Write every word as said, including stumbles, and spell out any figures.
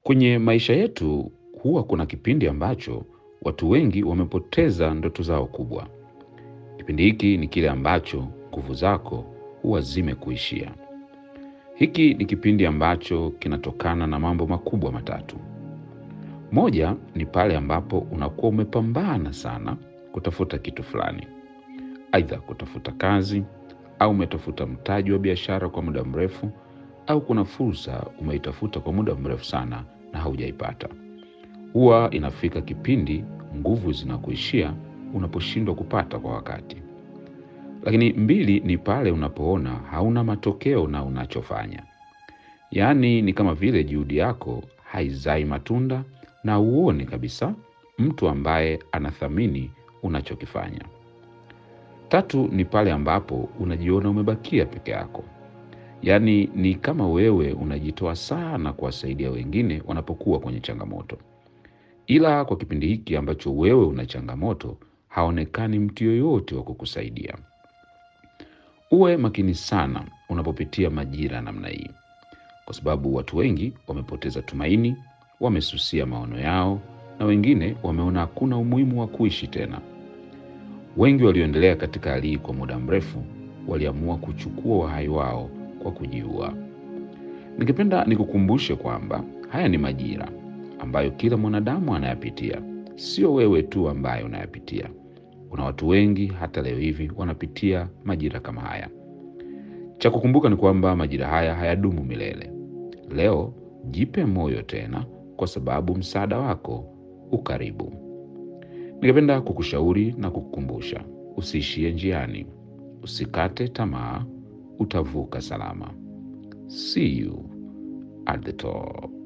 Kwenye maisha yetu huwa kuna kipindi ambacho watu wengi wamepoteza ndoto zao kubwa. Kipindi hiki ni kile ambacho nguvu zako huwa zimekuishia. Hiki ni kipindi ambacho kinatokana na mambo makubwa matatu. Moja ni pale ambapo unakuwa umepambana sana kutafuta kitu fulani. Aidha kutafuta kazi, au umetafuta mtaji wa biashara kwa muda mrefu, au kuna fursa umeitafuta kwa muda mrefu sana na haujaipata. Huwa inafika kipindi nguvu zinakuishia unaposhindwa kupata kwa wakati. Lakini mbili ni pale unapoona hauna matokeo na unachofanya. Yaani ni kama vile juhudi yako haizai matunda na uone kabisa mtu ambaye anathamini unachokifanya. Tatu ni pale ambapo unajiona umebakia peke yako. Yaani ni kama wewe unajitoa sana kuwasaidia wengine wanapokuwa kwenye changamoto. Ila kwa kipindi hiki ambacho wewe una changamoto, haonekani mtu yoyote wa kukusaidia. Uwe makini sana unapopitia majira namna hii. Kwa sababu watu wengi wamepoteza tumaini, wamesusia maono yao, na wengine wameona hakuna umuhimu wa kuishi tena. Wengi walioendelea katika hali hii kwa muda mrefu waliamua kuchukua uhai wao kwa kujiua. Ningependa nikukumbushe kwamba haya ni majira ambayo kila mwanadamu anayapitia. Sio wewe tu ambaye unayapitia. Kuna watu wengi hata leo hivi wanapitia majira kama haya. Cha kukumbuka ni kwamba majira haya hayadumu milele. Leo jipe moyo tena kwa sababu msaada wako ukaribu. Ningependa kukushauri na kukukumbusha, usiishie njiani. Usikate tamaa, utavuka salama. See you at the top.